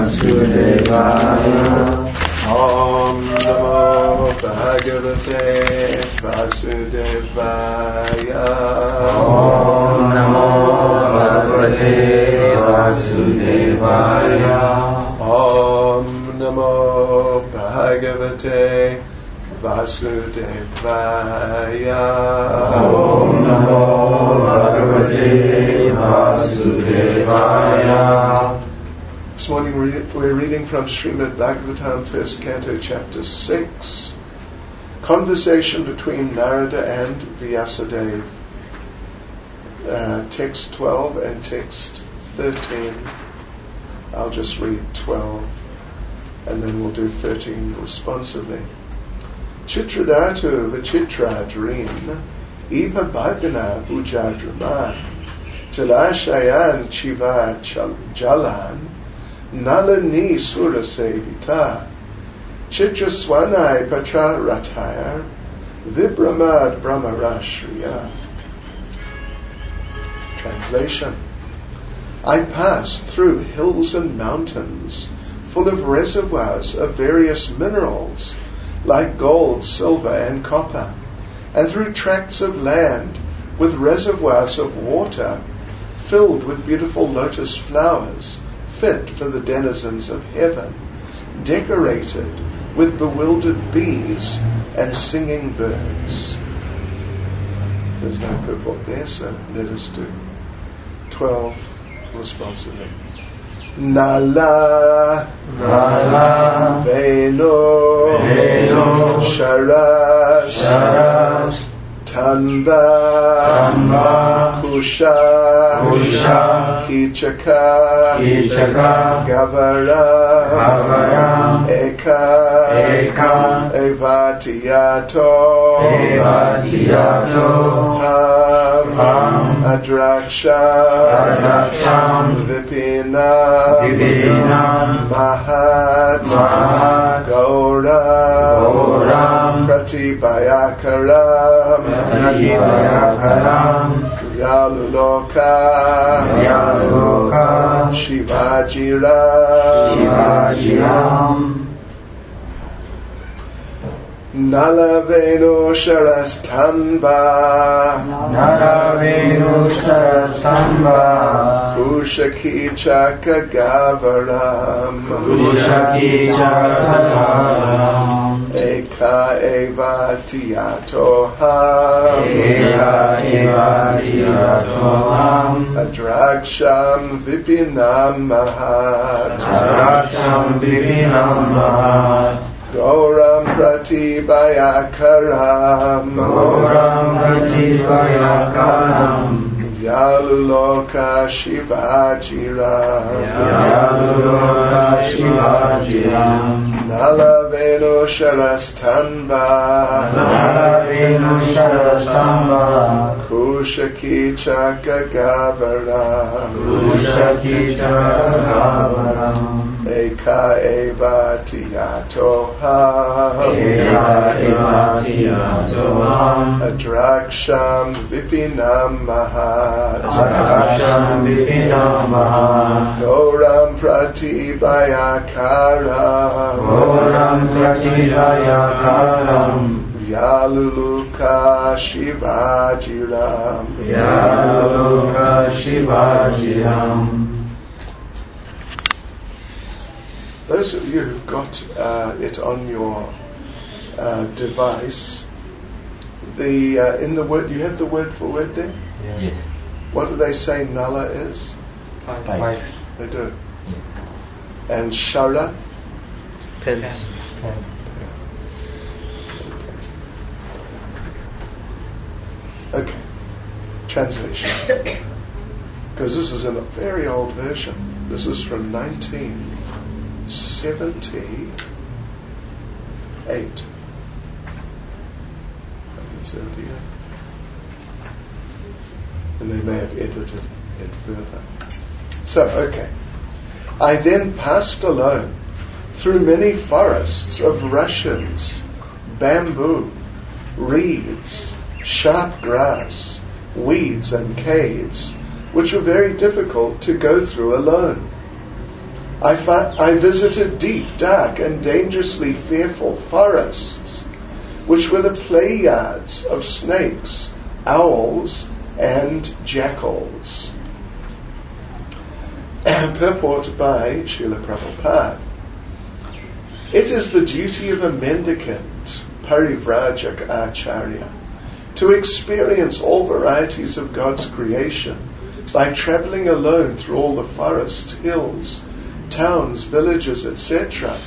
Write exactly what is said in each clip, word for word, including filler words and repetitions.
Vasudevaya. Om Namo Bhagavate Vasudevaya. Om Namo Bhagavate Vasudevaya. Om Namo Bhagavate Vasudevaya. Om Namo Bhagavate Vasudevaya. This morning we're reading from Srimad Bhagavatam, first canto, chapter six. Conversation between Narada and Vyasadeva. Uh, text twelve and text thirteen. I'll just read twelve and then we'll do thirteen responsively. Chitradhartu vichitradrin ipa bhagana bujadraman jalashayan chiva jalan nalani surasevita chitraswanai patra ratayar vibramad brahmarashriya. Translation. I passed through hills and mountains full of reservoirs of various minerals like gold, silver and copper, and through tracts of land with reservoirs of water filled with beautiful lotus flowers fit for the denizens of heaven, decorated with bewildered bees and singing birds. There's no purport there, so let us do twelve responsively. Nala, Nala, Veno, Veno, Sharas, Sharas, Tanba, Tanba, Kusha, Kusha, Kichaka, Kichaka, Gavara, Gavara, Eka, Eka, Evatiyato, Evatiyato, Ham, Ham, Adraksha, Adraksham, Vipina, Vipina, Mahat, Mahat, Gauram, Gauram, Pratibhayakaram, Pratibhayakaram, Yaluloka, Yaluloka, Shivajiram, Shivajiram. Nalavenu Sharastanba, Nalavenu Sharastanba, Ushaki Chaka Gavaram, Ushaki Chaka Gavaram, Eka Evatiyatoham, Eka Evatiyatoham, Adraksham Vipinam Mahat, Adraksham Vipinam Mahat, Gauram Pratibhayakaram, Gauram Pratibhayakaram, Yaluloka Shivajiram, Yaluloka Shivajiram, Nalavenu Sharastanba, Nalavenu Sharastanba, Kushaki Chaka Gavaram, Kushaki Chaka Gavaram, Eka Evatiyatoham, Eka Evatiyatoham, Adraksham Vipinam Mahat, Adraksham Vipinam Mahat, Gauram Pratibhayakaram, Gauram Pratibhayakaram, Vyaluluka Shivajiram, Vyaluluka Shivajiram. Those of you who've got uh, it on your uh, device, the uh, in the word, you have the word for word there? Yeah. Yes. What do they say Nala is? Pipes. They do. Yeah. And Shara? Pens. Okay. Okay. Translation. Because this is in a very old version. This is from nineteen seventy-eight. nineteen seventy-eight. And they may have edited it further. So, okay. I then passed alone through many forests of rushes, bamboo, reeds, sharp grass, weeds and caves, which were very difficult to go through alone. I, fa- I visited deep, dark, and dangerously fearful forests, which were the Pleiades of snakes, owls, and jackals. Purport by Srila Prabhupada. It is the duty of a mendicant, Parivrajak Acharya, to experience all varieties of God's creation by travelling alone through all the forests, hills, towns, villages, et cetera,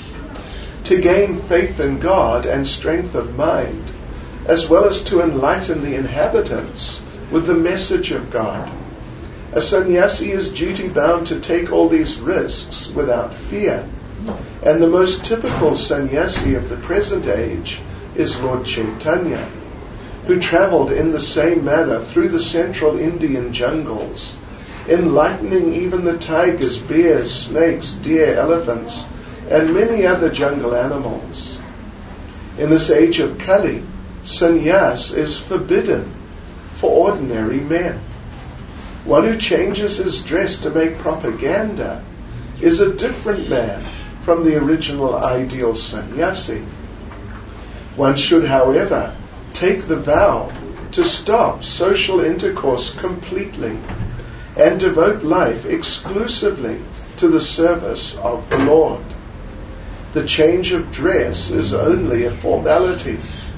to gain faith in God and strength of mind, as well as to enlighten the inhabitants with the message of God. A sannyasi is duty-bound to take all these risks without fear, and the most typical sannyasi of the present age is Lord Chaitanya, who travelled in the same manner through the central Indian jungles, enlightening even the tigers, bears, snakes, deer, elephants, and many other jungle animals. In this age of Kali, sannyas is forbidden for ordinary men. One who changes his dress to make propaganda is a different man from the original ideal sannyasi. One should, however, take the vow to stop social intercourse completely and devote life exclusively to the service of the Lord. The change of dress is only a formality.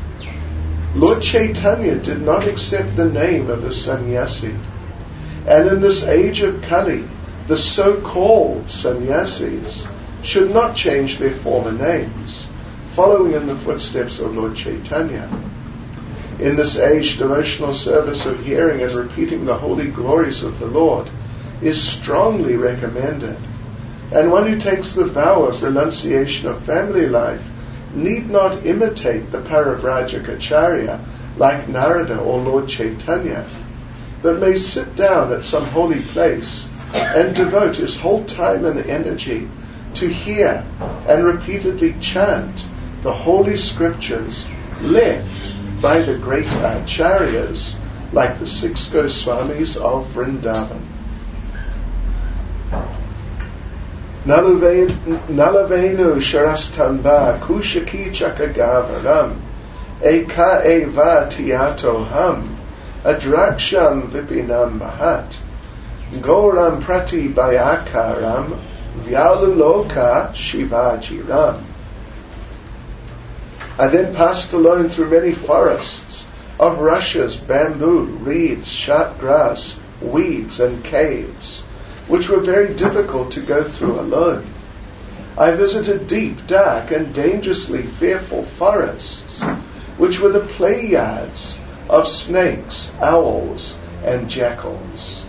Lord Chaitanya did not accept the name of a sannyasi, and in this age of Kali, the so-called sannyasis should not change their former names, following in the footsteps of Lord Chaitanya. In this age, devotional service of hearing and repeating the holy glories of the Lord is strongly recommended, and one who takes the vow of renunciation of family life need not imitate the Parivrajak Acharya like Narada or Lord Chaitanya, but may sit down at some holy place and devote his whole time and energy to hear and repeatedly chant the holy scriptures left by the great acharyas like the six Goswamis of Vrindavan. Nalavenu Sharastamba Kushaki Chakagavaram Eka Eva Tiato Ham Adraksham Vipinam Mahat Goram Prati Bayakaram Vyaluloka Shivajiram. I then passed alone through many forests of rushes, bamboo, reeds, sharp grass, weeds, and caves, which were very difficult to go through alone. I visited deep, dark, and dangerously fearful forests, which were the Pleiades of snakes, owls, and jackals.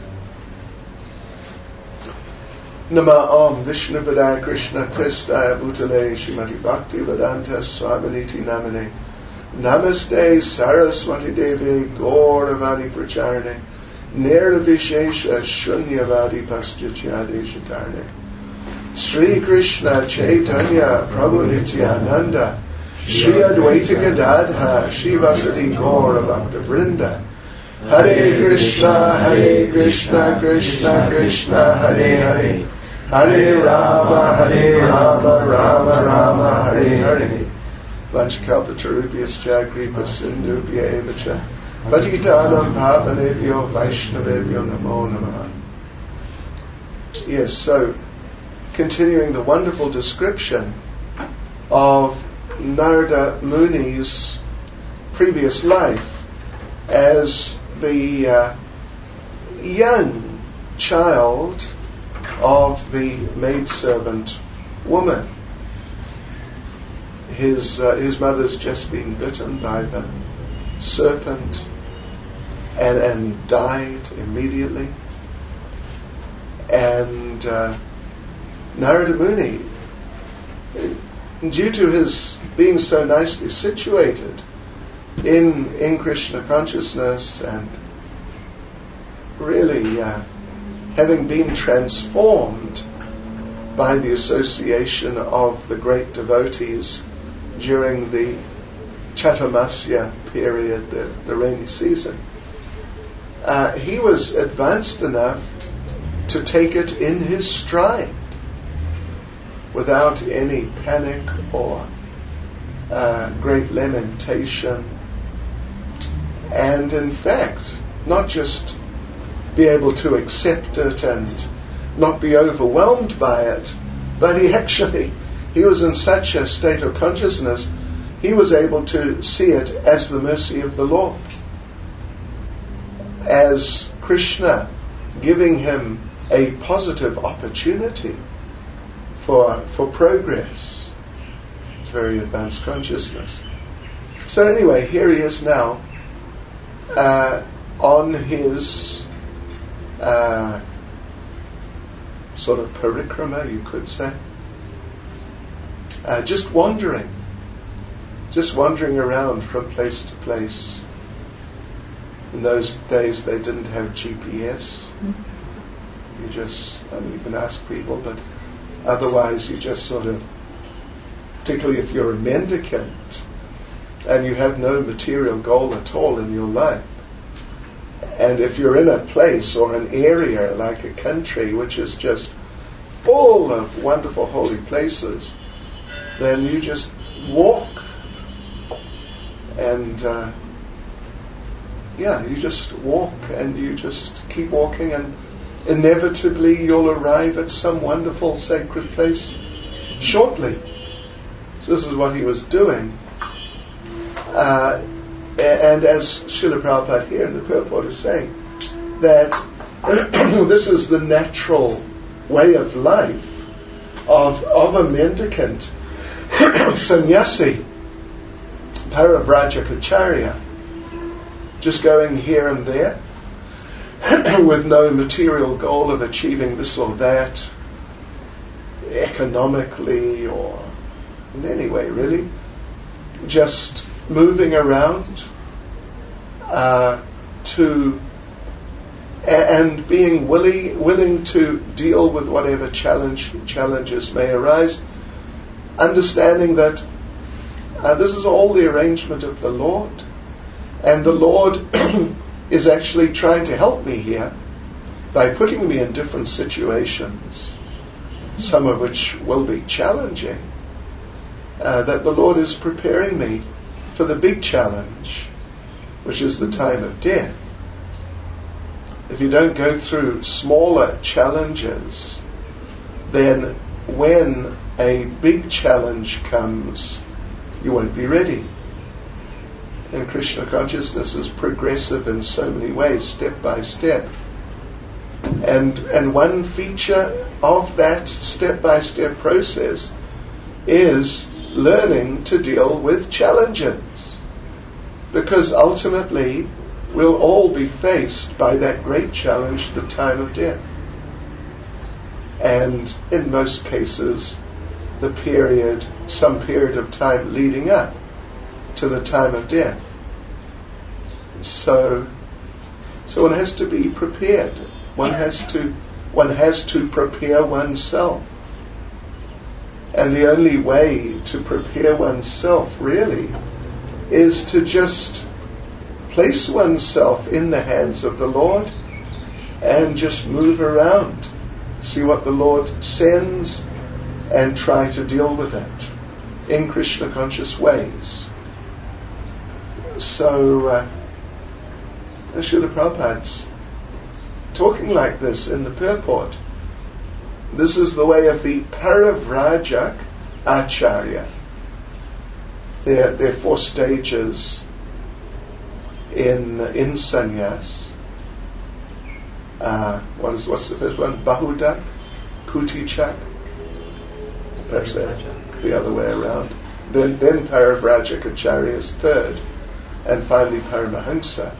Nama Om Vishnu Vidaya Krishna Prestaya Bhutale Shrimati Bhakti Vedanta Swaminiti Namane Namaste Saraswati Devi Gauravani Pracharane Nirvishesha Shunyavadi Paschachade Shatarne Sri Krishna Chaitanya Prabhu Nityananda Sri Advaita Gadadha Shivasati Gaura Bhakta Vrinda Hare Krishna Hare Krishna Krishna Krishna Hare Hare Hare Rama Hare Rama Rama Rama Hare Hare Vanchakalpatarubhyascha Kripa Sindhubhya Evacha Patitanam Pavanebhyo Vaishnavebhyo Namo Namaha. Yes, so continuing the wonderful description of Narada Muni's previous life as the uh, young child of the maidservant woman. His uh, his mother's just been bitten by the serpent and, and died immediately. And uh, Narada Muni, due to his being so nicely situated in in Krishna consciousness and really uh, having been transformed by the association of the great devotees during the Chatumasya period, the, the rainy season, uh, he was advanced enough to take it in his stride without any panic or uh, great lamentation, and in fact not just be able to accept it and not be overwhelmed by it, but he actually, he was in such a state of consciousness, he was able to see it as the mercy of the Lord, as Krishna giving him a positive opportunity for for progress. It's very advanced consciousness. So anyway, here he is now uh, on his uh, sort of parikrama, you could say, uh, just wandering, just wandering around from place to place. In those days they didn't have G P S. You just, I mean, you can ask people, but otherwise you just sort of, particularly if you're a mendicant and you have no material goal at all in your life, and if you're in a place or an area like a country which is just full of wonderful holy places, then you just walk and uh, yeah, you just walk and you just keep walking, and inevitably you'll arrive at some wonderful sacred place shortly. So this is what he was doing. Uh, and as Srila Prabhupada here in the purport is saying, that this is the natural way of life of, of a mendicant, sannyasi, Parivrajacacharya, just going here and there with no material goal of achieving this or that economically or in any way really, just moving around uh, to a- and being willing willing to deal with whatever challenge challenges may arise, understanding that uh, this is all the arrangement of the Lord, and the Lord is actually trying to help me here by putting me in different situations, some of which will be challenging, uh, that the Lord is preparing me for the big challenge, which is the time of death. If you don't go through smaller challenges, then when a big challenge comes, you won't be ready. And Krishna consciousness is progressive in so many ways, step by step. And and one feature of that step-by-step process is learning to deal with challenges. Because ultimately, we'll all be faced by that great challenge, the time of death. And in most cases, the period, some period of time leading up to the time of death. So, so one has to be prepared. One has to, one has to prepare oneself. And the only way to prepare oneself really is to just place oneself in the hands of the Lord and just move around, see what the Lord sends, and try to deal with it in Krishna conscious ways. So, uh, Srila Prabhupada's talking like this in the purport. This is the way of the Parivrajak Acharya. There, there are four stages in in sannyas. Uh, what is, what's the first one? Bahudak, Kutichak. Perhaps the other way around. Then, then Parivrajak Acharya is third, and finally Paramahamsa.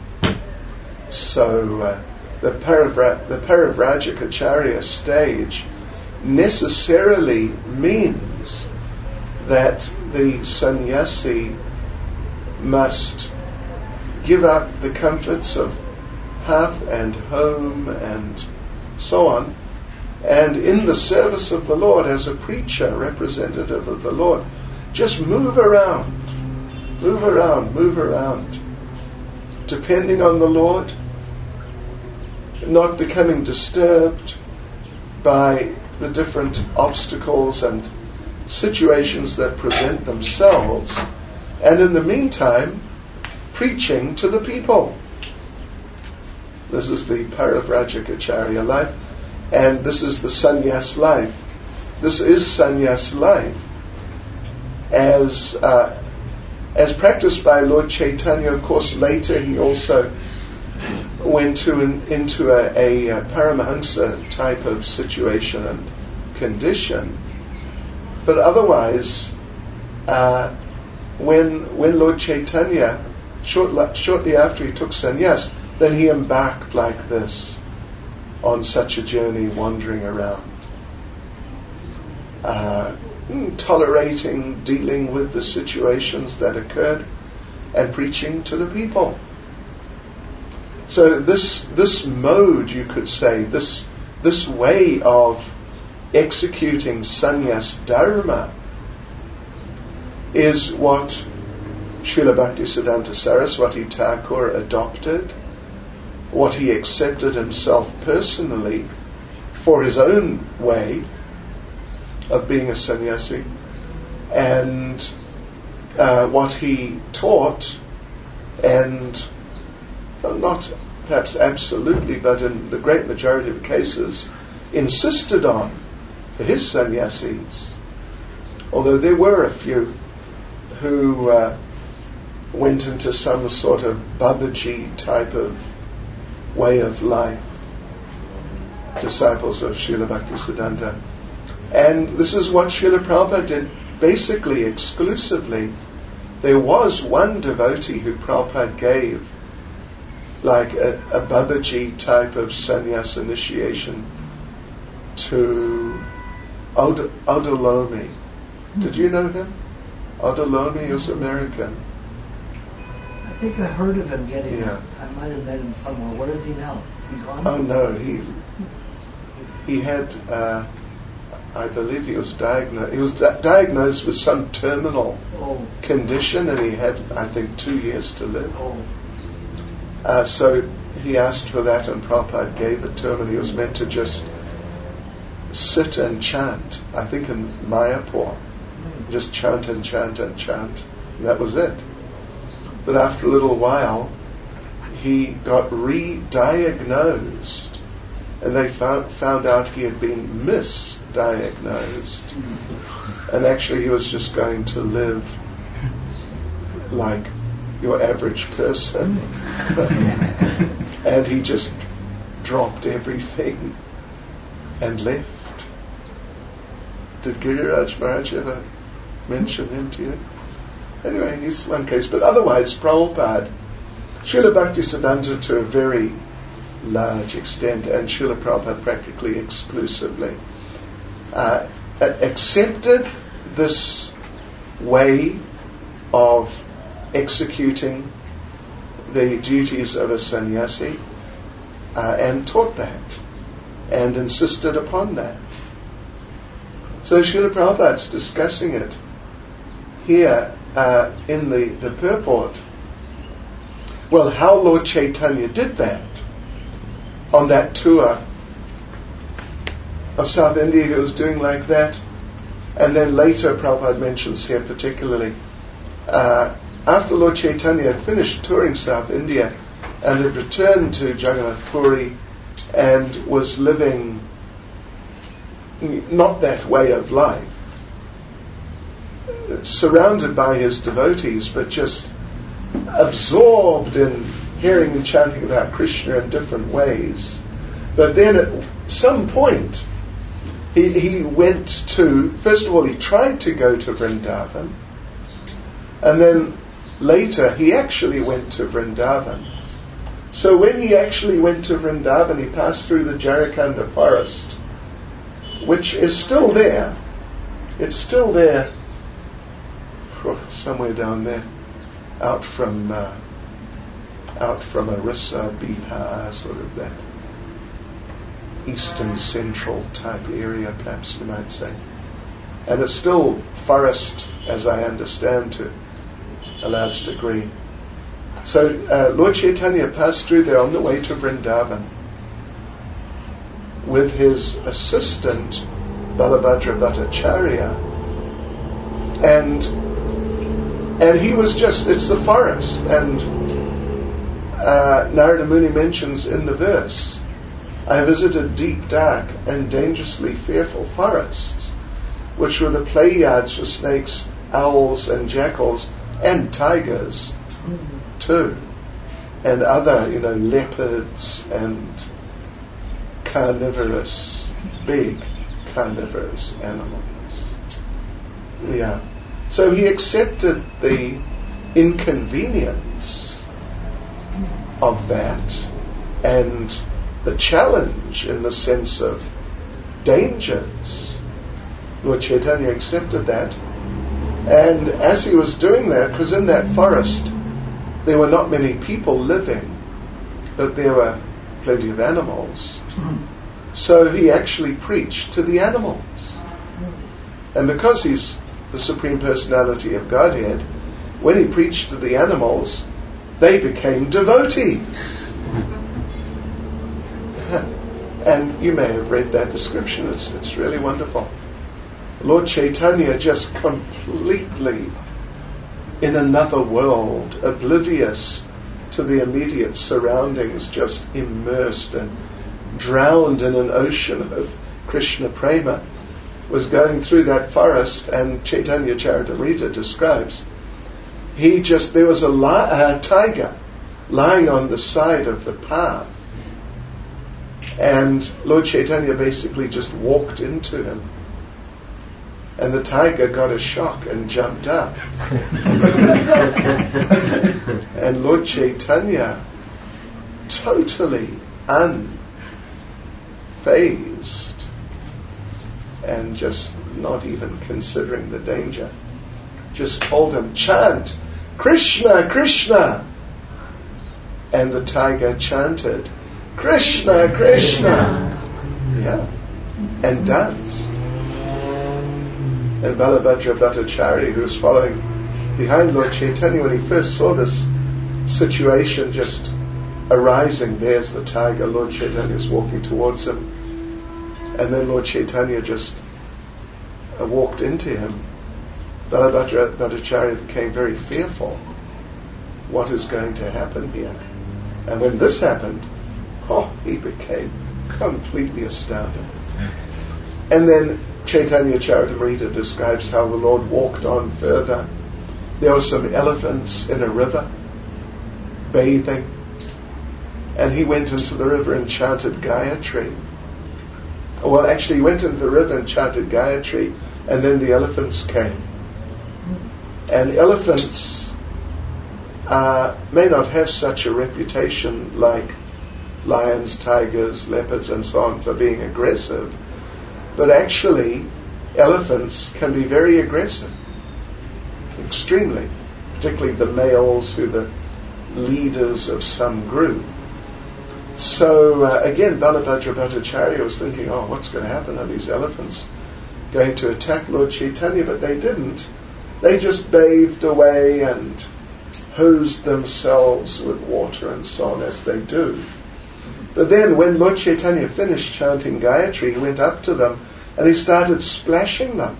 So uh, the Parivra- the Parivrajak Acharya stage necessarily means that the sannyasi must give up the comforts of hearth and home and so on, and in the service of the Lord, as a preacher, representative of the Lord, just move around, move around, move around, depending on the Lord, not becoming disturbed by the different obstacles and situations that present themselves, and in the meantime, preaching to the people. This is the Parivrajikacharya life, and this is the sannyas life. This is sannyas life, as uh, as practiced by Lord Chaitanya. Of course, later he also went to an, into a, a, a Paramahansa type of situation and condition. But otherwise, uh, when when Lord Chaitanya, short, shortly after he took sannyas, then he embarked like this on such a journey, wandering around, uh, tolerating, dealing with the situations that occurred, and preaching to the people. So this this mode, you could say, this this way of executing sannyas dharma is what Srila Bhaktisiddhanta Saraswati Thakur adopted, what he accepted himself personally for his own way of being a sannyasi, and uh, what he taught, and well, not perhaps absolutely, but in the great majority of cases, insisted on for his sannyasis. Although there were a few who uh, went into some sort of Babaji type of way of life, disciples of Srila Bhaktisiddhanta. And this is what Srila Prabhupada did basically exclusively. There was one devotee who Prabhupada gave like a, a Babaji type of sannyas initiation to Od- Odolomi. Did you know him? Odolomi is American. I think I heard of him getting Yeah. I might have met him somewhere. Where is he now? Is he gone? Oh no, he he had uh, I believe he was diagnosed he was di- diagnosed with some terminal Oh. condition, and he had, I think, two years to live. Oh. Uh, so he asked for that, and Prabhupada gave it to him, and he was meant to just sit and chant, I think in Mayapur. Just chant and chant and chant. And that was it. But after a little while, he got re-diagnosed, and they found, found out he had been misdiagnosed. And actually he was just going to live like your average person. And he just dropped everything and left. Did Giriraj Maharaj ever mention him to you? Anyway, he's one case. But otherwise, Prabhupada, Srila Bhaktisiddhanta to a very large extent, and Srila Prabhupada practically exclusively, uh, accepted this way of executing the duties of a sannyasi, uh, and taught that, and insisted upon that. So Srila Prabhupada's discussing it here uh, in the, the purport. Well, how Lord Chaitanya did that on that tour of South India, he was doing like that. And then later, Prabhupada mentions here particularly, uh, after Lord Chaitanya had finished touring South India and had returned to Jagannath Puri and was living not that way of life, surrounded by his devotees, but just absorbed in hearing and chanting about Krishna in different ways. But then at some point, he, he went to, first of all, he tried to go to Vrindavan, and then later he actually went to Vrindavan. So when he actually went to Vrindavan, he passed through the Jarakanda forest, which is still there. It's still there, somewhere down there, out from uh, out from Orissa, Bihar, sort of that eastern central type area, perhaps you might say. And it's still forest, as I understand, to a large degree. So uh, Lord Chaitanya passed through there on the way to Vrindavan with his assistant Balabhadra Bhattacharya, and and he was just, it's the forest, and uh, Narada Muni mentions in the verse, I visited deep, dark, and dangerously fearful forests, which were the play yards for snakes, owls, and jackals, and tigers, too, and other, you know, leopards and carnivorous, big carnivorous animals. Yeah. So he accepted the inconvenience of that and the challenge in the sense of dangers. Lord Chaitanya accepted that. And as he was doing that, because in that forest there were not many people living, but there were plenty of animals. So he actually preached to the animals. And because he's the Supreme Personality of Godhead, when he preached to the animals, they became devotees. And you may have read that description. It's, it's really wonderful. Lord Chaitanya just completely in another world, oblivious to the immediate surroundings, just immersed and drowned in an ocean of Krishna prema, was going through that forest. And Chaitanya Charitamrita describes, he just, there was a, li- a tiger lying on the side of the path, and Lord Chaitanya basically just walked into him, and the tiger got a shock and jumped up. And Lord Chaitanya, totally unfazed and just not even considering the danger, just told him, chant Krishna, Krishna. And the tiger chanted, Krishna, Krishna. Yeah, and danced. And Balabhadra Bhattacharya, who was following behind Lord Chaitanya, when he first saw this situation just arising, there's the tiger, Lord Chaitanya is walking towards him, and then Lord Chaitanya just uh, walked into him. Balabhadra Bhattacharya became very fearful. What is going to happen here? And when this happened, oh, he became completely astounded. And then Chaitanya Charitamrita describes how the Lord walked on further. There were some elephants in a river bathing, and he went into the river and chanted Gayatri. Well, actually, he went into the river and chanted Gayatri, and then the elephants came. And elephants uh, may not have such a reputation like lions, tigers, leopards, and so on for being aggressive, but actually elephants can be very aggressive, extremely, particularly the males who are the leaders of some group. So uh, again, Balabhadra Bhattacharya was thinking, oh, what's going to happen? Are these elephants going to attack Lord Chaitanya? But they didn't. They just bathed away and hosed themselves with water and so on, as they do. But then when Lord Chaitanya finished chanting Gayatri, he went up to them and he started splashing them,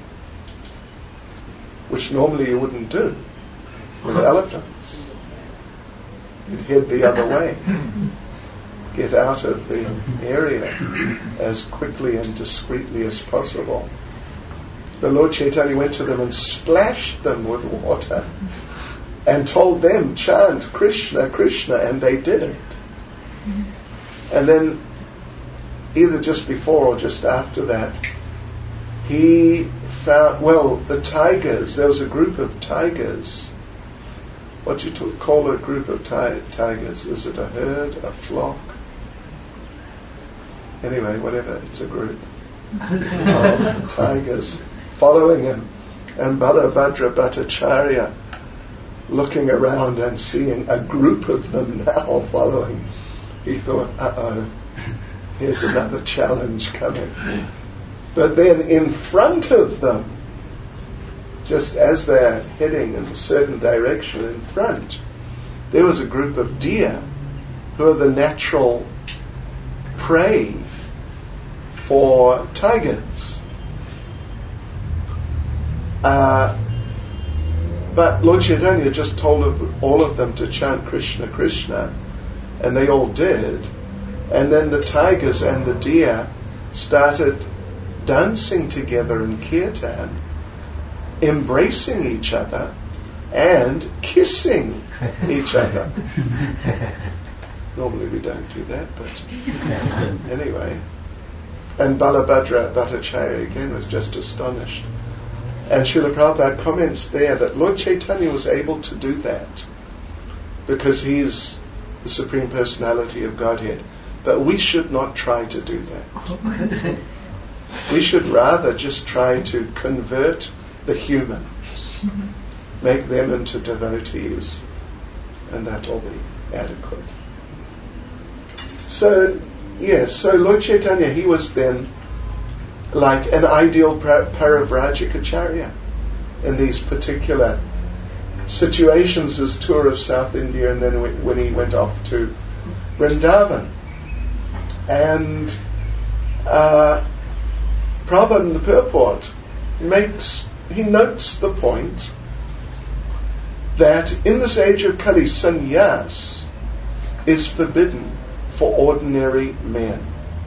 which normally you wouldn't do with elephants. You'd head the other way, get out of the area as quickly and discreetly as possible. The Lord Chaitanya went to them and splashed them with water and told them, chant Krishna, Krishna, and they did it. And then, either just before or just after that, he found, well, the tigers, there was a group of tigers. What do you t- call a group of ti- tigers? Is it a herd, a flock? Anyway, whatever, it's a group of tigers following him. And Balabhadra Bhattacharya looking around and seeing a group of them now following. He thought, uh-oh, here's another challenge coming. But then in front of them, just as they're heading in a certain direction in front, there was a group of deer who are the natural prey for tigers. Uh, but Lord Chaitanya just told of, all of them to chant Krishna, Krishna, and they all did. And then the tigers and the deer started dancing together in kirtan, embracing each other and kissing each other. Normally we don't do that, but anyway. And Balabhadra Bhattacharya again was just astonished. And Srila Prabhupada comments there that Lord Chaitanya was able to do that because he is the Supreme Personality of Godhead. But we should not try to do that. We should rather just try to convert the humans, make them into devotees, and that will be adequate. So, yes, so Lord Chaitanya, he was then like an ideal Parivrajikacharya in these particular situations, as tour of South India, and then when he went off to Vrindavan. And uh, Prabhupada in the purport makes, he notes the point that in this age of Kali, sannyas is forbidden for ordinary men.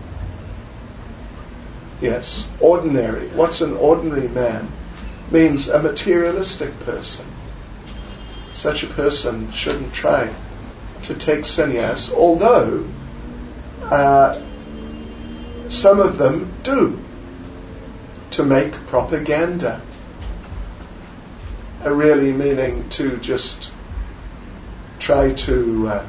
Yes, ordinary. What's an ordinary man? Means a materialistic person. Such a person shouldn't try to take sannyas, although uh, some of them do, to make propaganda. Uh, really meaning to just try to uh,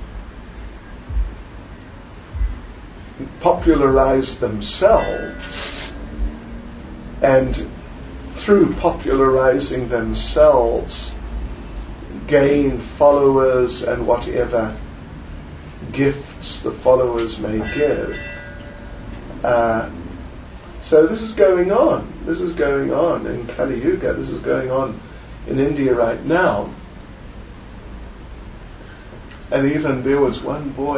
popularize themselves, and through popularizing themselves gain followers and whatever gifts the followers may give. Uh, so this is going on. This is going on in Kali Yuga. This is going on in India right now. And even there was one boy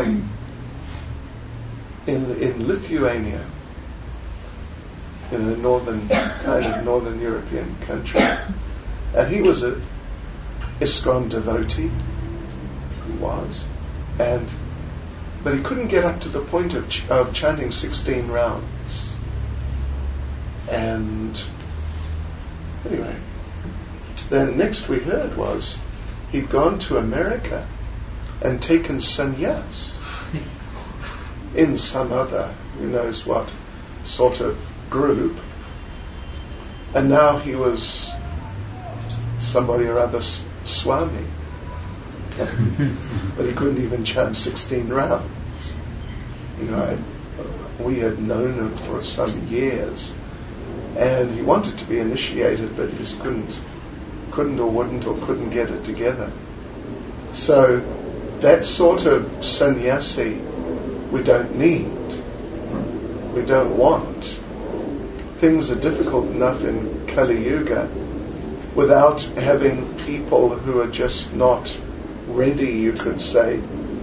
in in Lithuania, in a northern kind of northern European country, and he was a ISKCON devotee. He was, and but he couldn't get up to the point of ch- of chanting sixteen rounds. And anyway, then next we heard was he'd gone to America and taken sannyas in some other, who knows what sort of group, and now he was somebody or other s- Swami. But he couldn't even chant sixteen rounds. You know, I, we had known him for some years, and he wanted to be initiated, but he just couldn't, couldn't or wouldn't or couldn't get it together. So that sort of sannyasi we don't need, we don't want. Things are difficult enough in Kali Yuga without having people who are just not ready, you could say,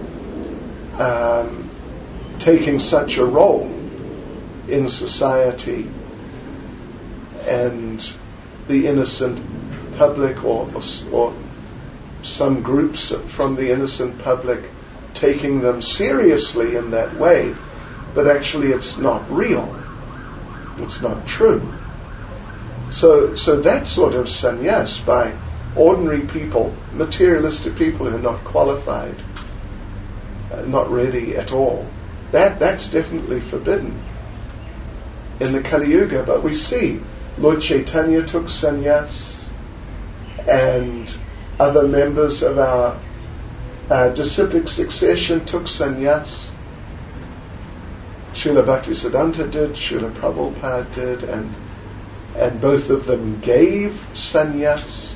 um, taking such a role in society, and the innocent public or, or, or some groups from the innocent public taking them seriously in that way, but actually it's not real, it's not true. So, so that sort of sannyas by ordinary people, materialistic people who are not qualified, uh, not ready at all, that that's definitely forbidden in the Kali Yuga. But we see Lord Chaitanya took sannyas, and other members of our uh, disciplic succession took sannyas. Srila Bhaktisiddhanta did, Srila Prabhupada did, and and both of them gave sannyas.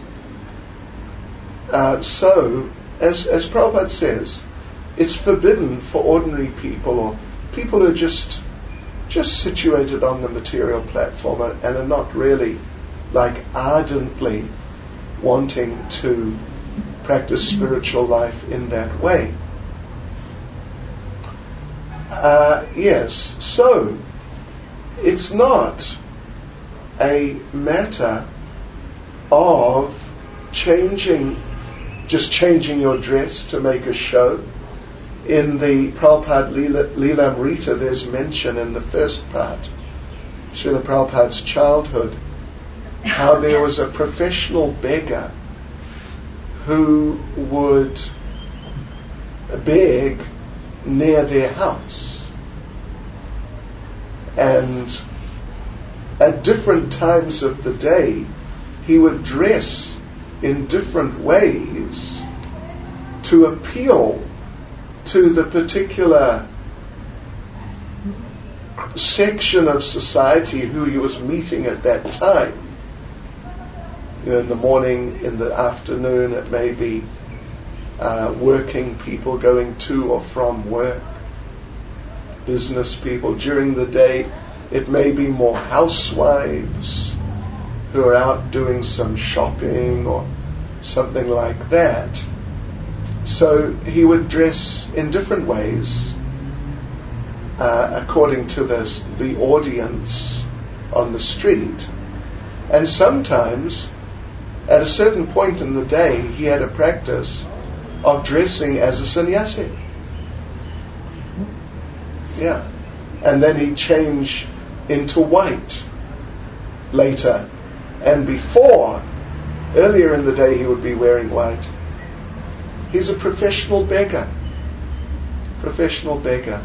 Uh, so, as as Prabhupada says, it's forbidden for ordinary people or people who are just just situated on the material platform and, and are not really like ardently wanting to practice spiritual life in that way. Uh, yes, so it's not a matter of changing, just changing your dress to make a show. In the Prabhupada Leelamrita, there's mention in the first part, Srila Prabhupada's childhood, how there was a professional beggar who would beg near their house. And at different times of the day, he would dress in different ways to appeal to the particular section of society who he was meeting at that time. You know, in the morning, in the afternoon, it may be uh, working people going to or from work, business people. During the day, it may be more housewives who are out doing some shopping or something like that. So he would dress in different ways uh, according to this, the audience on the street. And sometimes, at a certain point in the day, he had a practice of dressing as a sannyasi. Yeah. And then he'd change into white later. And before, earlier in the day, he would be wearing white. He's a professional beggar. Professional beggar.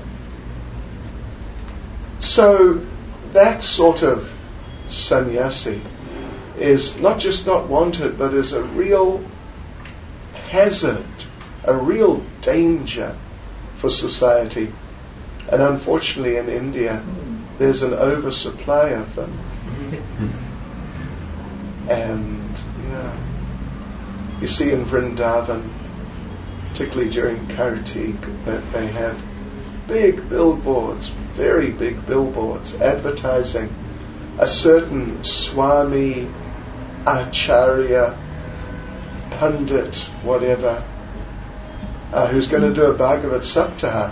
So that sort of sannyasi is not just not wanted, but is a real hazard, a real danger for society. And unfortunately in India, there's an oversupply of them. And, yeah, you see in Vrindavan, particularly during Kartik, that they have big billboards, very big billboards, advertising a certain Swami, Acharya, Pandit, whatever, uh, who's going to do a Bhagavad Saptaha.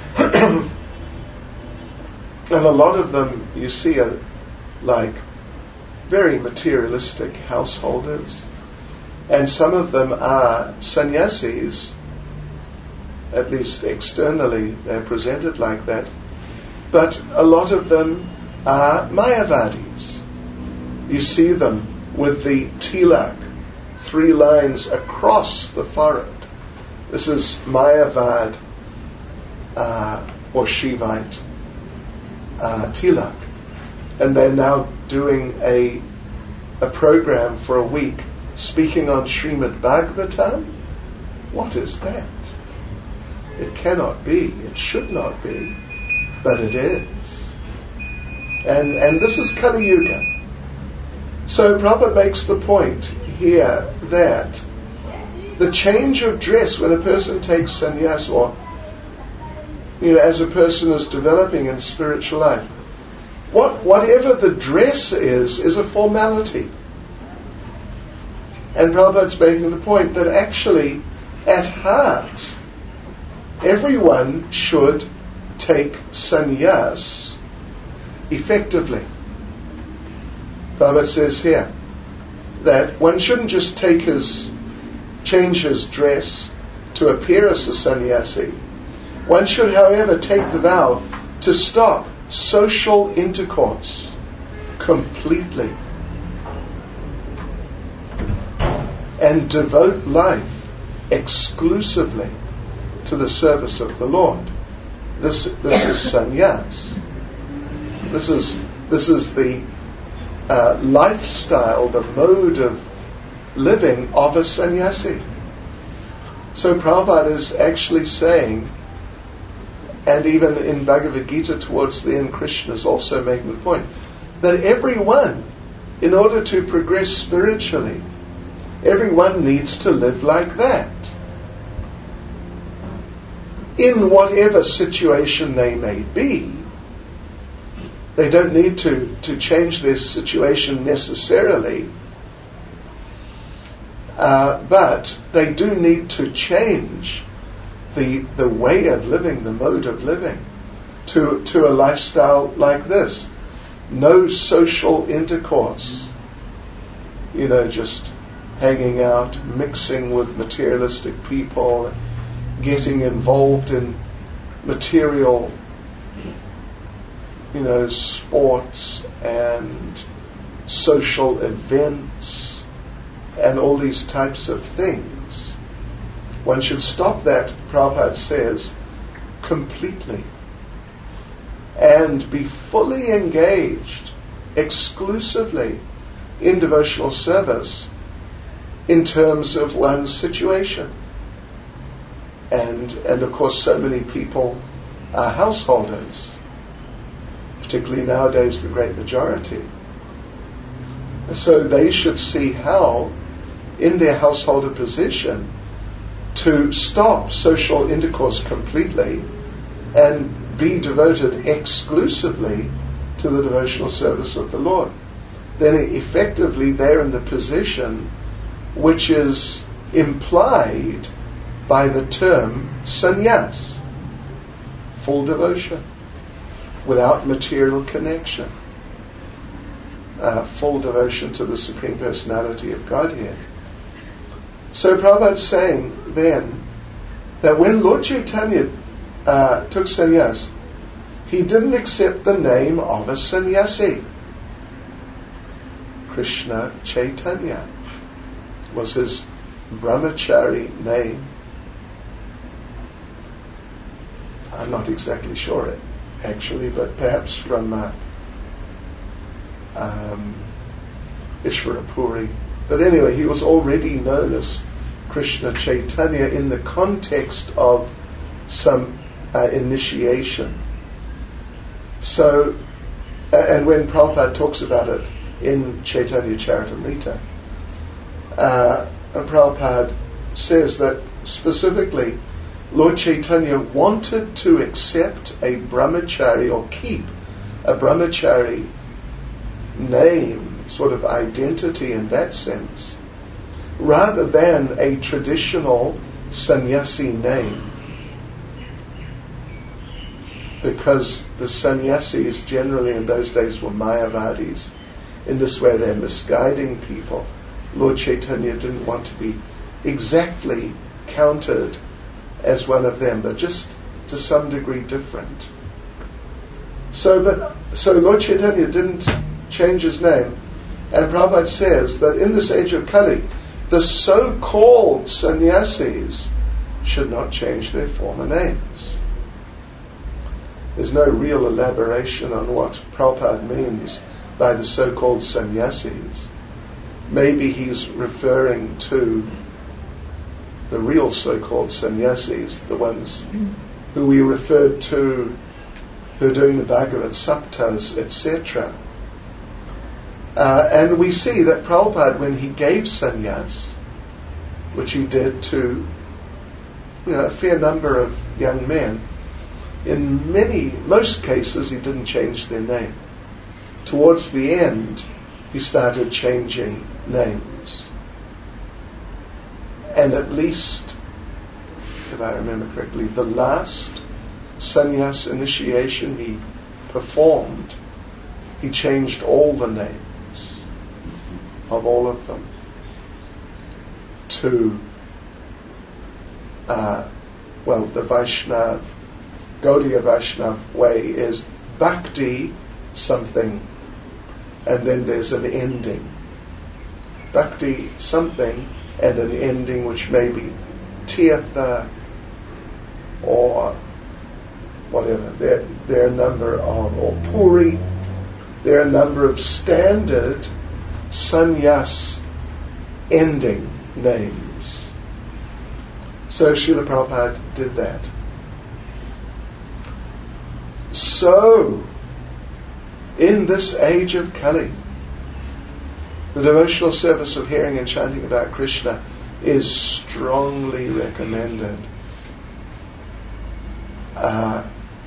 And a lot of them, you see, are like very materialistic householders. And some of them are sannyasis, at least externally they're presented like that. But a lot of them are Mayavadis. You see them with the tilak, three lines across the forehead. This is Mayavad uh, or Shivite uh, tilak. And they're now doing a a program for a week speaking on Srimad Bhagavatam. What is that? It cannot be. It should not be. But it is. And and this is Kali Yuga. So Prabhupada makes the point here that the change of dress when a person takes sannyas, or you know, as a person is developing in spiritual life, what whatever the dress is, is a formality. And Prabhupada's making the point that actually, at heart, everyone should take sannyas effectively. Prabhupada says here that one shouldn't just take his, change his dress to appear as a sannyasi. One should, however, take the vow to stop social intercourse completely and devote life exclusively to the service of the Lord. This this is sannyas. This is this is the uh, lifestyle, the mode of living of a sannyasi. So Prabhupada is actually saying, and even in Bhagavad Gita towards the end, Krishna is also making the point, that everyone, in order to progress spiritually, everyone needs to live like that. In whatever situation they may be. They don't need to, to change their situation necessarily, uh, but they do need to change the the way of living, the mode of living, to to a lifestyle like this. No social intercourse. you know, just hanging out, mixing with materialistic people, getting involved in material, you know, sports and social events and all these types of things. One should stop that, Prabhupada says, completely and be fully engaged exclusively in devotional service in terms of one's situation. And, and of course, so many people are householders, particularly nowadays the great majority. So they should see how, in their householder position, to stop social intercourse completely and be devoted exclusively to the devotional service of the Lord. Then effectively they're in the position which is implied by the term sannyas, full devotion, without material connection, uh, full devotion to the Supreme Personality of Godhead. So Prabhupada's saying then that when Lord Chaitanya uh, took sannyas, he didn't accept the name of a sannyasi. Krishna Chaitanya was his brahmachari name. I'm not exactly sure it, actually, but perhaps from uh, um, Ishvarapuri. But anyway, he was already known as Krishna Chaitanya in the context of some uh, initiation. So, uh, and when Prabhupada talks about it in Chaitanya Charitamrita, uh, Prabhupada says that specifically Lord Chaitanya wanted to accept a brahmachari or keep a brahmachari name, sort of identity in that sense, rather than a traditional sannyasi name. Because the sannyasis generally in those days were Mayavadis. In this way they're misguiding people. Lord Chaitanya didn't want to be exactly counted as one of them, but just to some degree different. So, but so Lord Chaitanya didn't change his name, and Prabhupada says that in this age of Kali, the so-called sannyasis should not change their former names. There's no real elaboration on what Prabhupada means by the so-called sannyasis. Maybe he's referring to the real so-called sannyasis, the ones who we referred to, who are doing the Bhagavad Saptas, et cetera. Uh, and we see that Prabhupada, when he gave sannyas, which he did to, you know, a fair number of young men, in many, most cases, he didn't change their name. Towards the end, he started changing names. And at least, if I remember correctly, the last sannyas initiation he performed, he changed all the names of all of them to, uh, well, the Vaishnav, Gaudiya Vaishnav way is bhakti something, and then there's an ending. Bhakti something, and an ending which may be tirtha or whatever. There, there are a number of, or puri, there are a number of standard sannyas ending names. So Srila Prabhupada did that. So, in this age of Kali, the devotional service of hearing and chanting about Krishna is strongly recommended. Uh,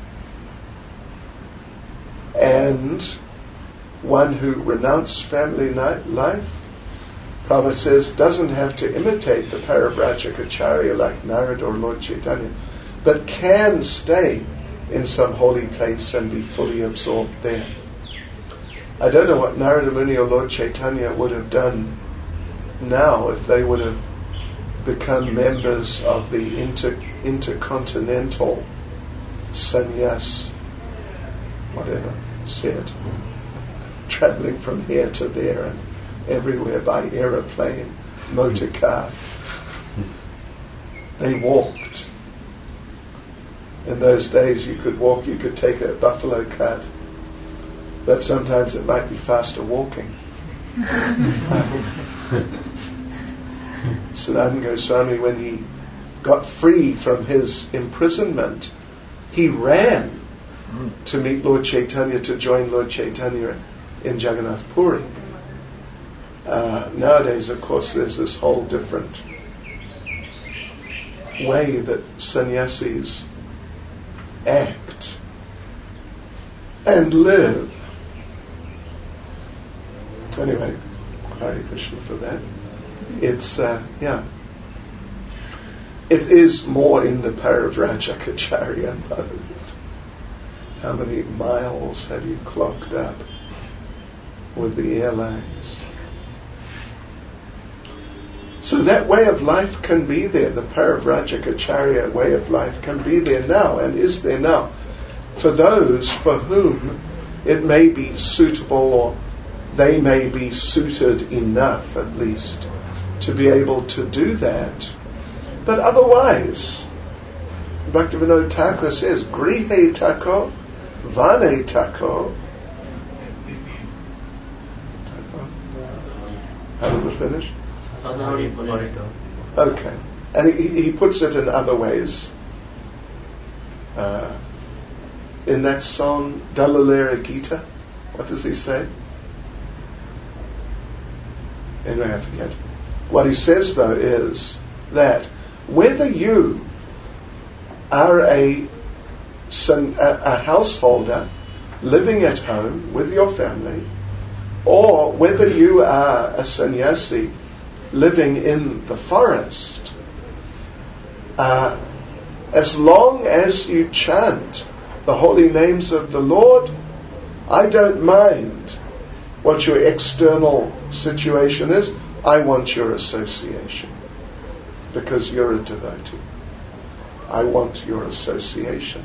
and one who renounced family life, Prabhupada says, doesn't have to imitate the Parivrajacacharya like Narada or Lord Chaitanya, but can stay in some holy place and be fully absorbed there. I don't know what Narada Muni or Lord Chaitanya would have done now if they would have become members of the inter, intercontinental sannyas, whatever, said, traveling from here to there and everywhere by aeroplane, motor car. They walked. In those days you could walk, you could take a buffalo cart, but sometimes it might be faster walking. Sanatana Goswami, when he got free from his imprisonment, he ran to meet Lord Chaitanya, to join Lord Chaitanya in Jagannath Puri. Uh, nowadays, of course, there's this whole different way that sannyasis act and live. Anyway, Hare Krishna for that. It's, uh, yeah. It is more in the Parivrajacacharya mode. How many miles have you clocked up with the airlines? So that way of life can be there. The Parivrajacacharya way of life can be there now and is there now. For those for whom it may be suitable, or they may be suited enough at least to be able to do that. But otherwise, Bhaktivinoda Thakur says, Grihe tako, Vane tako. How does it finish? Okay. And he, he puts it in other ways. Uh, in that song, Dalalera Gita, what does he say? Anyway, I forget. What he says, though, is that whether you are a, a householder living at home with your family, or whether you are a sannyasi living in the forest, uh, as long as you chant the holy names of the Lord, I don't mind what your external situation is. I want your association because you're a devotee. I want your association.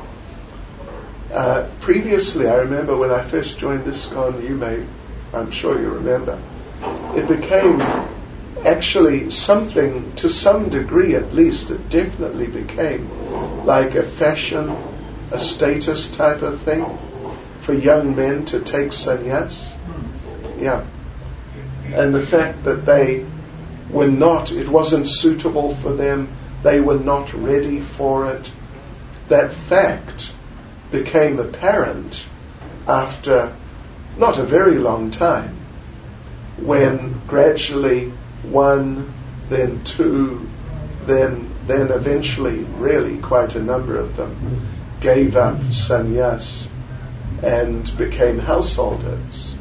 Uh, previously, I remember when I first joined ISKCON, you may, I'm sure you remember, it became actually something, to some degree at least, it definitely became like a fashion, a status type of thing for young men to take sannyas. Yeah. And the fact that they were not, it wasn't suitable for them, they were not ready for it, that fact became apparent after not a very long time, when gradually one, then two, then then eventually really quite a number of them gave up sannyas and became householders.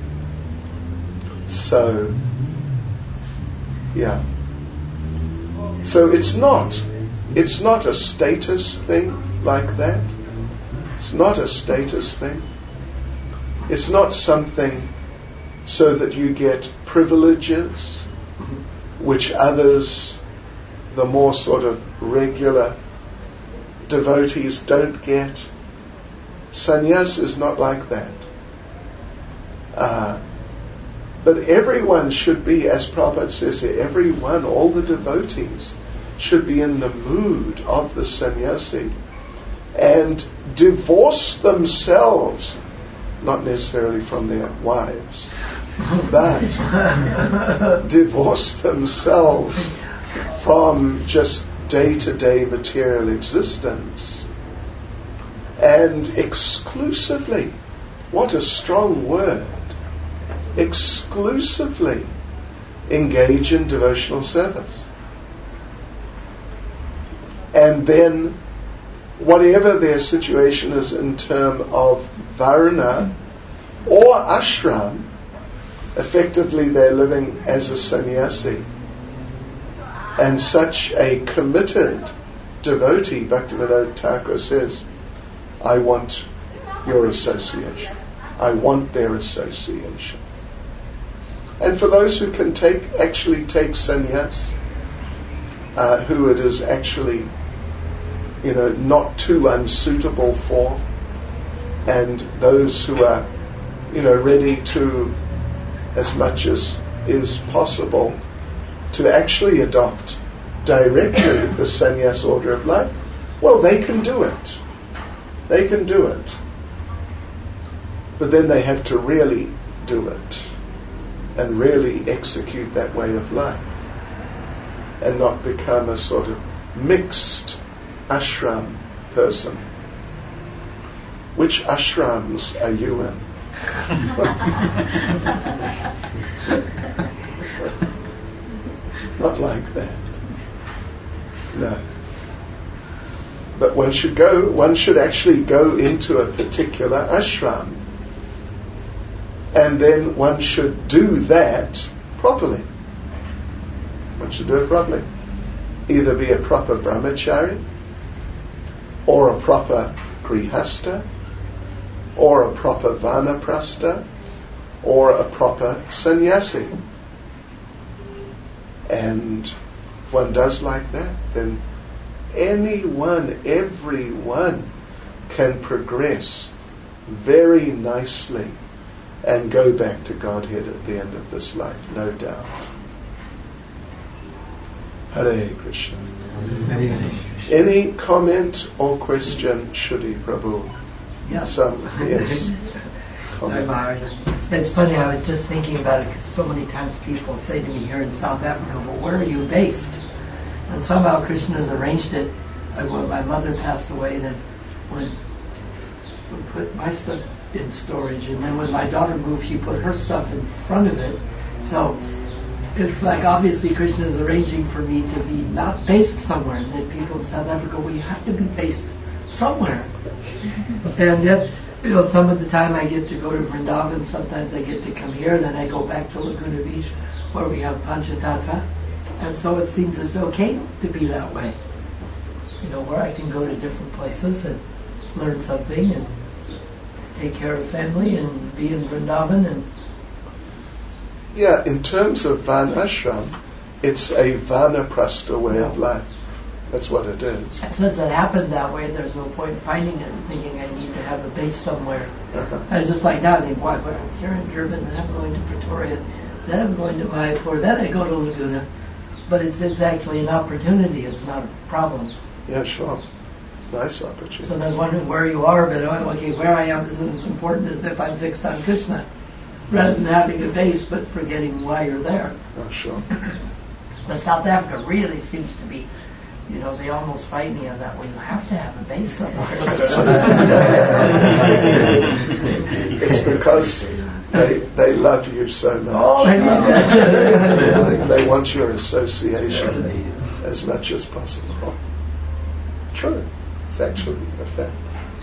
So, yeah. So it's not, it's not a status thing like that. It's not a status thing. It's not something so that you get privileges which others, the more sort of regular devotees, don't get. Sannyas is not like that. Uh, but everyone should be, as Prabhupada says here, everyone, all the devotees, should be in the mood of the sannyasi and divorce themselves, not necessarily from their wives, but divorce themselves from just day-to-day material existence and exclusively, what a strong word, exclusively engage in devotional service. And then whatever their situation is in terms of varna or ashram, effectively they're living as a sannyasi. And such a committed devotee, Bhaktivinoda Thakur says, I want your association. I want their association. And for those who can take, actually take sannyas, uh, who it is actually, you know, not too unsuitable for, and those who are, you know, ready to, as much as is possible, to actually adopt directly the sannyas order of life, well, they can do it. They can do it. But then they have to really do it and really execute that way of life and not become a sort of mixed ashram person. Which ashrams are you in? Not like that. No. But one should go, one should actually go into a particular ashram. And then one should do that properly. One should do it properly. Either be a proper brahmachari, or a proper grihasta, or a proper vanaprastha, or a proper sannyasi. And if one does like that, then anyone, everyone can progress very nicely and go back to Godhead at the end of this life, no doubt. Hare Krishna. Hare Krishna. Any comment or question, Shuddhi Prabhu? Yeah. Some, yes. Hi, Maharaj. It's funny, I was just thinking about it because so many times people say to me here in South Africa, well, where are you based? And somehow Krishna has arranged it. I, when my mother passed away, then when we put my stuff in storage, and then when my daughter moved, she put her stuff in front of it. So it's like obviously Krishna is arranging for me to be not based somewhere. And then people in South Africa, well, you have to be based somewhere. And yet, you know, some of the time I get to go to Vrindavan, sometimes I get to come here, then I go back to Laguna Beach where we have Panchatattva. And so it seems it's okay to be that way. You know, where I can go to different places and learn something and take care of family and be in Vrindavan. And yeah, in terms of Varnashram, it's a Vanaprastha way of life. That's what it is. Since it happened that way, there's no point finding it and thinking I need to have a base somewhere. Uh-huh. I was just like that, I think, why, well, I'm here in Durban, then I'm going to Pretoria, then I'm going to Mayapur, then I go to Laguna. But it's it's actually an opportunity, it's not a problem. Yeah, sure. Nice opportunity. So I was wondering where you are, but oh, okay, where I am isn't as important as if I'm fixed on Krishna, rather than having a base but forgetting why you're there. Oh, sure. But South Africa really seems to be, you know, they almost fight me on that. Well, you have to have a base somewhere. It's because they they love you so much. Oh, I love that. They want your association as much as possible. True. It's actually a fact.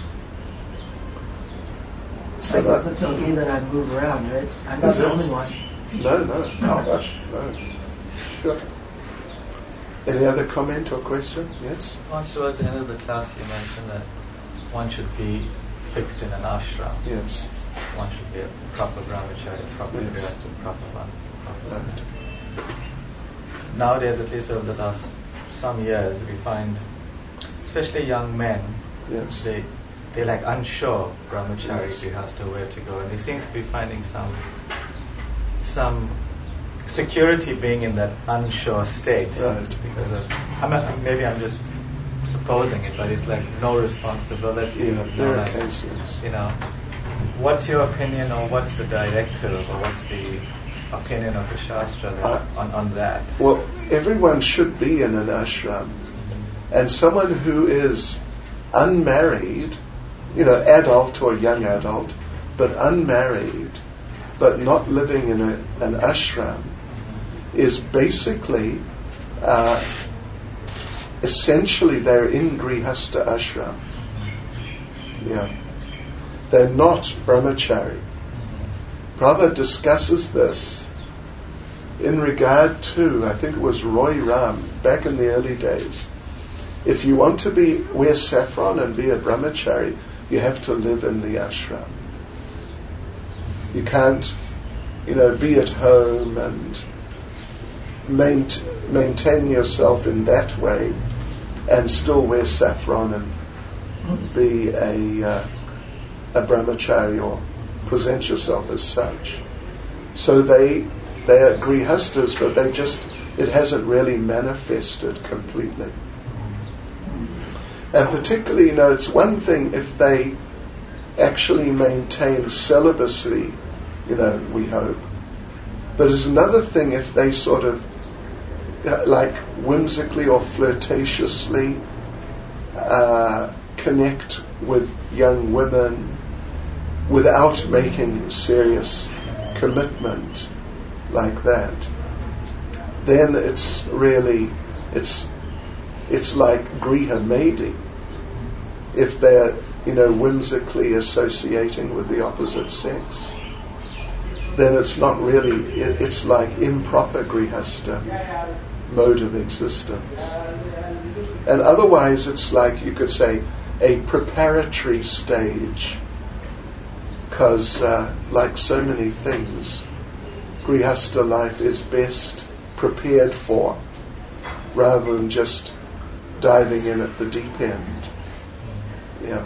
So I guess that, it's okay that I move around, right? I'm not It the is. only one. no, no, No. gosh, no. Sure. Any other comment or question? Yes? Once towards the end of the class you mentioned that one should be fixed in an ashram. Yes. One should be a proper brahmachari, proper Yes. grihastha, proper one. Proper Right. Nowadays, at least over the last some years, we find, especially young men, Yes. they they're like unsure brahmachari, yes. grihastha, where to go, and they seem to be finding some some security being in that unsure state. Right. Because of, I'm not, maybe I'm just supposing it, but it's like no responsibility. Yeah, no, there are like, cases. You know, what's your opinion, or what's the directive, or what's the opinion of the Shastra that, Uh, on, on that? Well, everyone should be in an ashram. And someone who is unmarried, you know, adult or young adult, but unmarried, but not living in a, an ashram, is basically, uh, essentially they're in Grihastha ashram. Yeah. They're not brahmachari. Prabhupada discusses this in regard to, I think it was Roy Ram, back in the early days. If you want to be wear saffron and be a brahmachari, you have to live in the ashram. You can't, you know, be at home and maint- maintain yourself in that way, and still wear saffron and be a uh, a brahmachari or present yourself as such. So they they are grihastas, but they just it hasn't really manifested completely. And particularly, you know, it's one thing if they actually maintain celibacy, you know, we hope. But it's another thing if they sort of, uh, like, whimsically or flirtatiously uh, connect with young women without making serious commitment like that. Then it's really, it's it's like griha medi. If they're, you know, whimsically associating with the opposite sex, then it's not really, it, it's like improper grihasta mode of existence. And otherwise it's like, you could say, a preparatory stage, because uh, like so many things, grihasta life is best prepared for, rather than just diving in at the deep end. Yeah.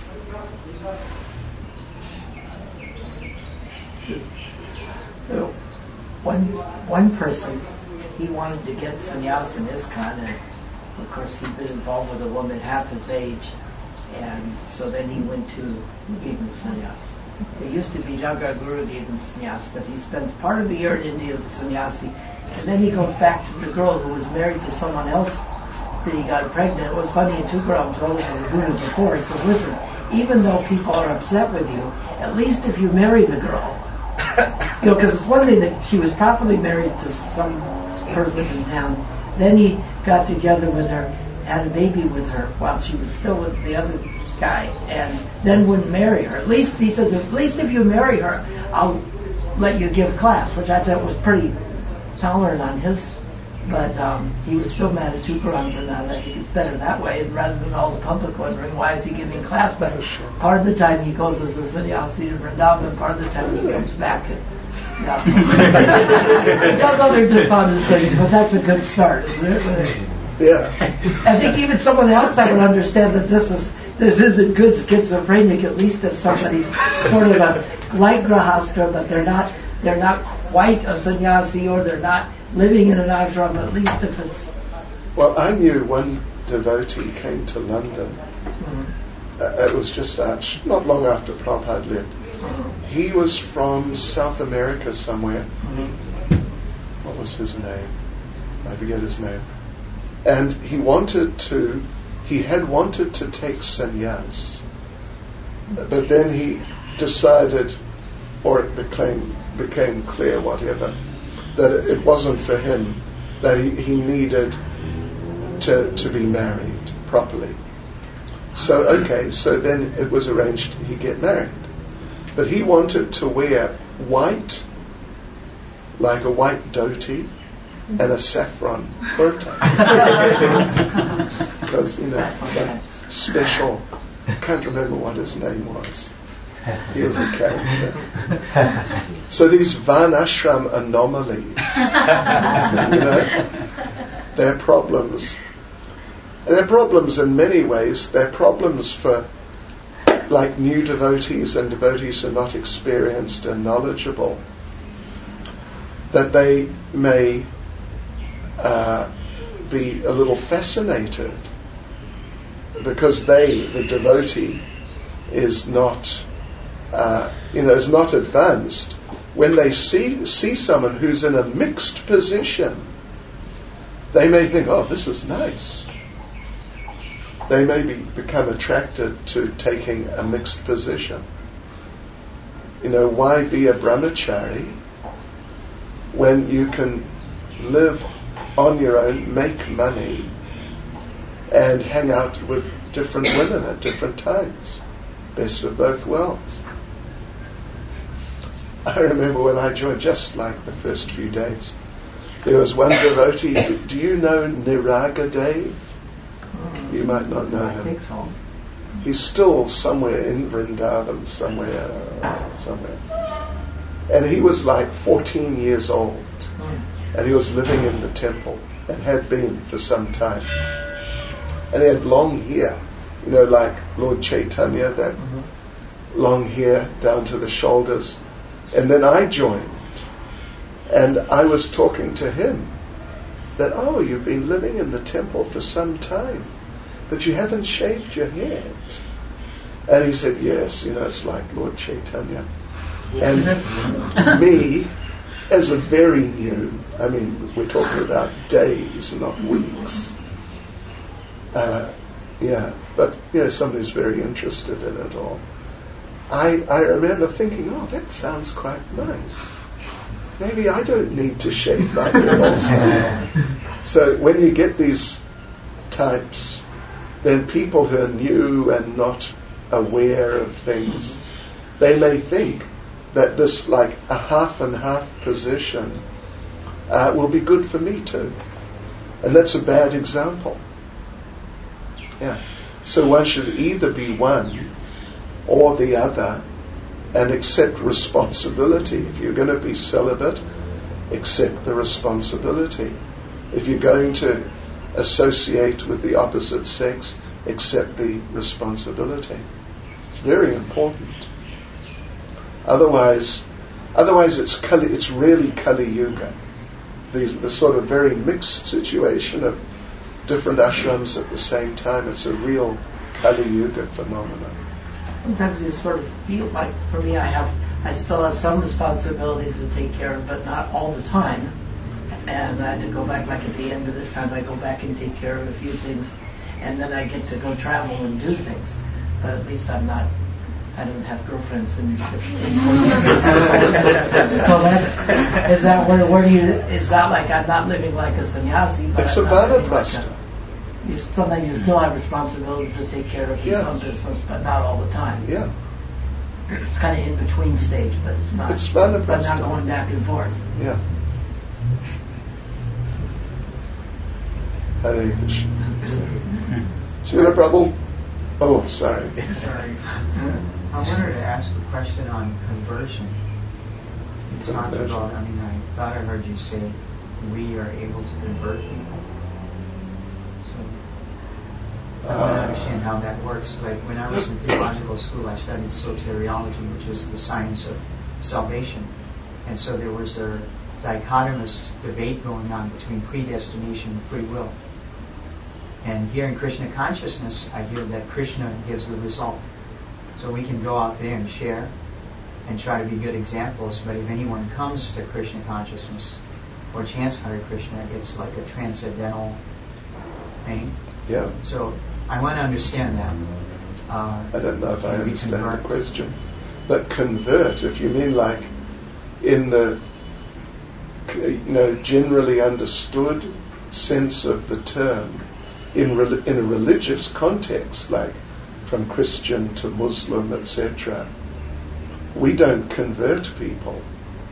So one one person, he wanted to get sannyas in ISKCON, and of course he'd been involved with a woman half his age, and so then he went to who gave him sannyas. It used to be Jagaguru gave him sannyas, but he spends part of the year in India as a sannyasi, and then he goes back to the girl who was married to someone else that he got pregnant. It was funny, in Tukaram told the Guru before, he says, listen, even though people are upset with you, at least if you marry the girl, you know, because it's one thing that she was properly married to some person in town, then he got together with her, had a baby with her while she was still with the other guy, and then wouldn't marry her. At least, he says, at least if you marry her, I'll let you give class, which I thought was pretty tolerant on his, but um, he was still mad at Tukaram for that. I think it's better that way, rather than all the public wondering why is he giving class. But part of the time he goes as a sannyasi to Vrindavan, part of the time he comes back and yeah. He does other dishonest things, but that's a good start, isn't it? Yeah. I think even someone else I would understand that this is this isn't good schizophrenic, at least if somebody's sort of a light grahasta, but they're not they're not quite a sannyasi, or they're not living in an ashram, at least if it's... Well, I knew one devotee came to London. Mm-hmm. Uh, it was just uh, not long after Prabhupada left. Mm-hmm. He was from South America somewhere. Mm-hmm. What was his name? I forget his name. And he wanted to, he had wanted to take sannyas. But then he decided, or it became, became clear, whatever, that it wasn't for him, that he, he needed to to be married properly. So, okay, so then it was arranged he get married. But he wanted to wear white, like a white dhoti, and a saffron kurta. Because, you know, it's like special. I can't remember what his name was. He was a character. So these Varnashram anomalies, you know, they're problems. They're problems in many ways. They're problems for, like, new devotees and devotees who are not experienced and knowledgeable, that they may uh, be a little fascinated because they, the devotee, is not... Uh, you know, is not advanced. When they see see someone who's in a mixed position, they may think, oh, this is nice. They may be, become attracted to taking a mixed position. You know, why be a brahmachari when you can live on your own, make money, and hang out with different women at different times? Best of both worlds. I remember when I joined, just like the first few days, there was one devotee. Do, do you know Niraga Dev? You might not know I him. I think so. He's still somewhere in Vrindavan, somewhere, somewhere. And he was like fourteen years old. Mm. And he was living in the temple and had been for some time. And he had long hair, you know, like Lord Chaitanya, that mm-hmm. long hair down to the shoulders. And then I joined. And I was talking to him that, oh, you've been living in the temple for some time, but you haven't shaved your head. And he said, yes, you know, it's like Lord Chaitanya. And me, as a very new, I mean, we're talking about days, not weeks. Uh, yeah, but, you know, somebody who's very interested in it all. I, I remember thinking, oh, that sounds quite nice. Maybe I don't need to shave my head also. So when you get these types, then people who are new and not aware of things, they may think that this like a half and half position uh, will be good for me too. And that's a bad example. Yeah. So one should either be one or the other and accept responsibility. If you're going to be celibate, accept the responsibility. If you're going to associate with the opposite sex, accept the responsibility. It's very important. Otherwise, otherwise it's Kali, it's really Kali Yuga. These the sort of very mixed situation of different ashrams at the same time. It's a real Kali Yuga phenomenon. Sometimes you sort of feel like, for me, I have, I still have some responsibilities to take care of, but not all the time. And I had to go back, like at the end of this time, I go back and take care of a few things, and then I get to go travel and do things. But at least I'm not, I don't have girlfriends in different places. So that's, is that where, where do you, is that like I'm not living like a sannyasi? But it's I'm a not living vanaprastha. like a- You sometimes you still have responsibilities to take care of in Yeah. some business, but not all the time. Yeah. It's kind of in between stage, but it's not. It's but vanaprastha. not going back and forth. Yeah. Hare Krishna. Srila Prabhu. Oh, sorry. Sorry. I wanted to ask a question on conversion. You talked about, I mean, I thought I heard you say we are able to convert people. So I want to understand how that works. Like when I was in theological school, I studied soteriology, which is the science of salvation. And so there was a dichotomous debate going on between predestination and free will. And here in Krishna consciousness, I hear that Krishna gives the result. So we can go out there and share and try to be good examples, but if anyone comes to Krishna consciousness or chants Hare Krishna, it's like a transcendental thing. Yeah. So I want to understand that. Uh, I don't know if I can we understand convert? the question. But convert, if you mean like in the, you know, generally understood sense of the term, in re- in a religious context, like from Christian to Muslim, et cetera, we don't convert people.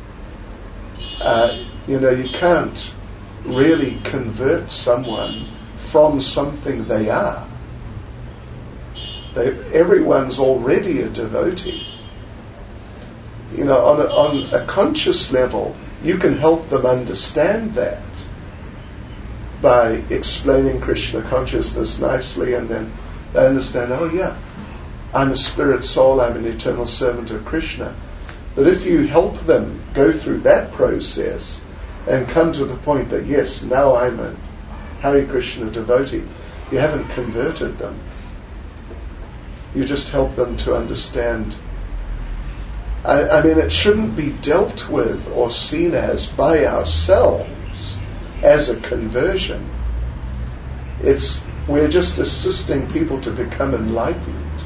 Uh, you know, you can't really convert someone from something they are. They, everyone's already a devotee. You know, on a, on a conscious level, you can help them understand that by explaining Krishna consciousness nicely, and then they understand, oh yeah, I'm a spirit soul, I'm an eternal servant of Krishna. But if you help them go through that process and come to the point that, yes, now I'm a Hare Krishna devotee, you haven't converted them. You just help them to understand. I, I mean, it shouldn't be dealt with or seen as by ourselves as a conversion. It's we're just assisting people to become enlightened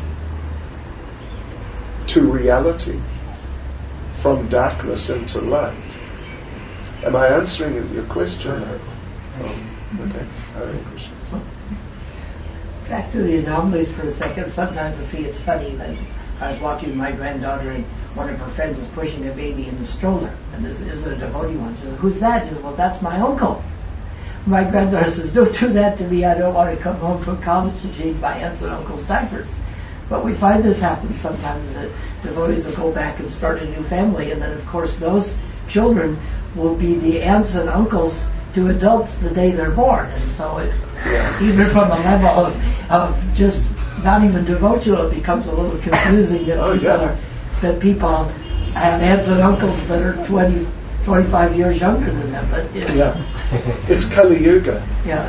to reality, from darkness into light. Am I answering your question? Oh, okay. Hare Krishna. Back to the anomalies for a second. Sometimes I see it's funny that I was walking with my granddaughter and one of her friends is pushing a baby in the stroller. And this is a devotee one. She says, who's that? She says, well, that's my uncle. My granddaughter says, don't do that to me. I don't want to come home from college to change my aunts and uncle's diapers. But we find this happens sometimes, that devotees will go back and start a new family, and then of course those children will be the aunts and uncles to adults the day they're born. And so it, even from a level of, of just not even devotional, it becomes a little confusing that oh, people yeah. are that people have aunts and uncles that are twenty, twenty-five years younger than them. But yeah, Yeah. It's Kali Yuga. yeah.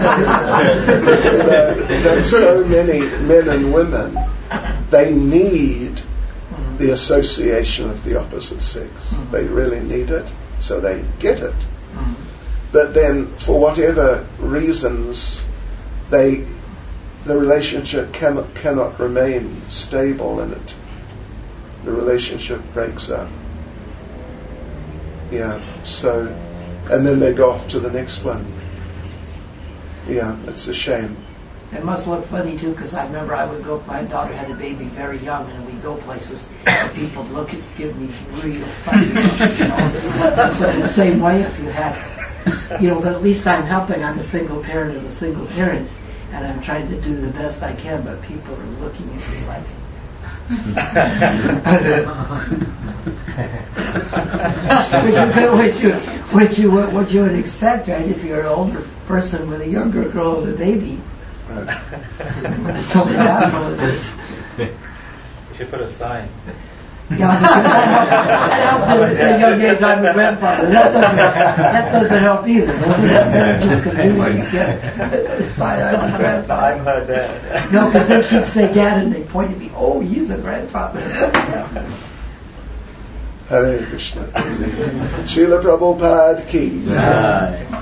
There's so many men and women, they need the association of the opposite sex. Mm-hmm. They really need it, so they get it. Mm-hmm. But then, for whatever reasons, they the relationship cannot cannot remain stable, and it the relationship breaks up. Yeah. So, and then they go off to the next one. Yeah, it's a shame. It must look funny too, because I remember I would go. My daughter had a baby very young, and we'd go places. And people would look at, give me real funny looks, you know. So in the same way, if you had, you know, but at least I'm helping. I'm a single parent and a single parent, and I'm trying to do the best I can. But people are looking at me like. what you what you what you would expect, right? If you're an older person with a younger girl and a baby. Right. It's only natural it is. You should put a sign. Yeah, that helped at the young age. I'm a grandfather. That doesn't, that doesn't help either. Doesn't it? Better just to do what you get. It's fine, I'm a grandfather. I'm her dad. No, because then she'd say dad, and they point at me. Oh, he's a grandfather. Hare Krishna. Srila Prabhupada ki. Right.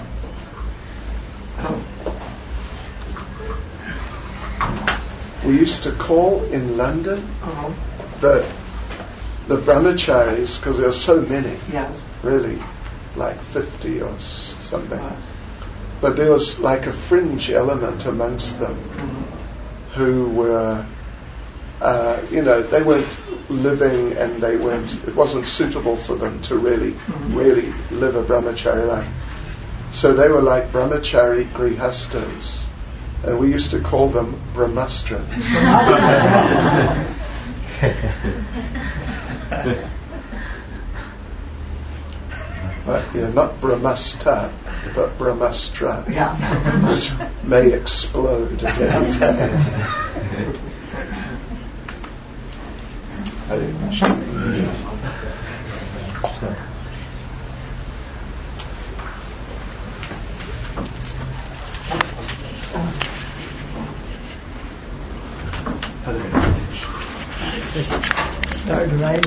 We used to call in London Uh-huh. the the brahmacharis, because there are so many, Yes. really, like fifty or s- something. Right. But there was like a fringe element amongst them Mm-hmm. who were, uh, you know, they weren't living, and they weren't. It wasn't suitable for them to really, Mhm. really live a brahmachari life. So they were like brahmachari grihastas, and we used to call them brahmastra. But, yeah, not brahmasta, but brahmastra, Yeah. which may explode at any time. Hare Krishna.